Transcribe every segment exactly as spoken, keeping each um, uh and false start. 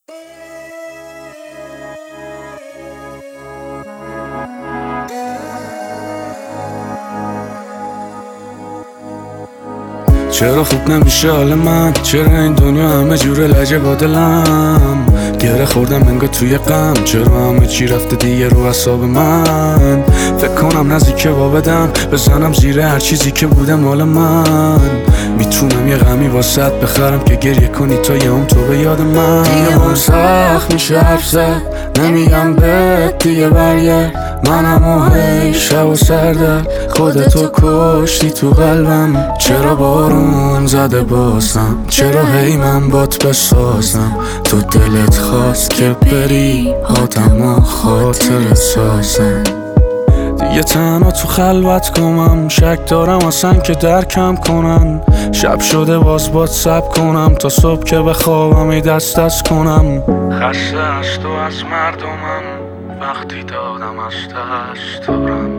چرا خوب نمیشه حال من؟ چرا این دنیا همه جوره لجه با دلم؟ گره خوردم انگار توی غم، چرا همه چی رفته دیگه رو اعصاب من؟ فکر کنم نزدیکه با بدم بزنم زیر هر چیزی که بوده مال من. میتونم یه غمی واسط بخرم که گریه کنی تا یه هم تو به یاد من. دیگه هم سخت میشه حرف زد، نمیگم بهت دیگه برگرد. منم و هی شب و سرده خودتو کشتی تو قلبم. چرا بارون زده بازم؟ چرا هی من بات بسازم؟ تو دلت خواست که بری آدم و خاطر سازم. دیگه تنها تو خلوت کنم، شک دارم اصلا که درکم کنن. شب شده باز باد سب کنم تا صبح که بخوابم ای دست دست کنم. خسته از تو از مردمم وقتی دادم از دست دارم.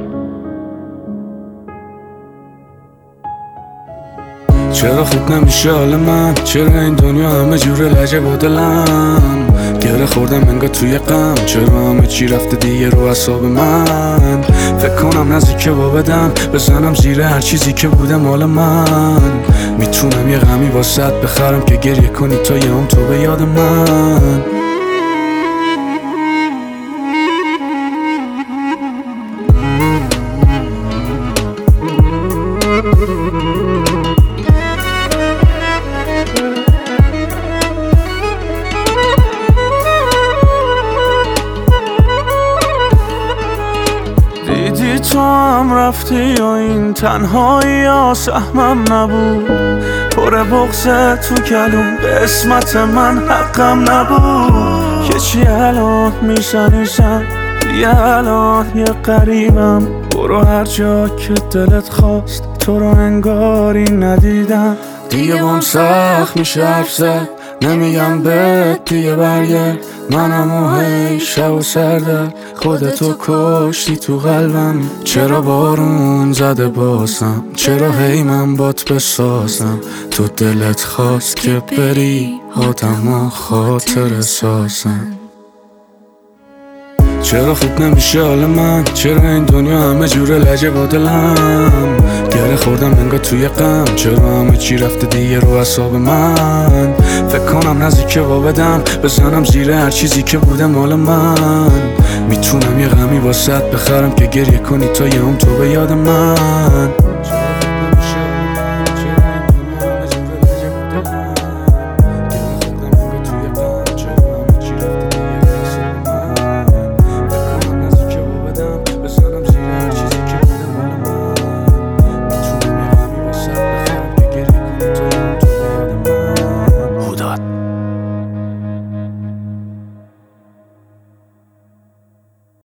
چرا خوب نمیشه حال من؟ چرا این دنیا همه جوره لجه با دلم؟ گره خوردم انگار توی غم، چرا همه چی رفته دیگه رو اعصاب من؟ فکر کنم نزدیکه با بدم بزنم زیر هر چیزی که بوده مال من. میتونم یه غمی واسط بخرم که گریه کنی تا یه هم تو به یاد من. دیدی تو هم رفتی و این تنهایی ها سهمم نبود. پر بغضه تو کلون قسمت من حقم نبود. که چی الان میزنی زن دیگه الان یه قریبم. برو هر جا که دلت خواست تو رو انگاری ندیدم. دیگه بام سخت میشه حرف زد، نمیگم بهت دیگه برگرد. منم و هی شب و سرده خودتو کشتی تو قلبم. چرا بارون زده بازم؟ چرا هی من بات بسازم؟ تو دلت خواست که بری آدم و خاطر سازم. چرا خوب نمیشه حال من؟ چرا این دنیا همه جوره لجه با دلم؟ گره خوردم انگار توی غم، چرا همه چی رفته دیگه رو اعصاب من؟ فکر کنم نزدیکه با بدم بزنم زیر هر چیزی که بوده مال من. میتونم یه غمی واسط بخرم که گریه کنی تا یه هم تو به یاد من.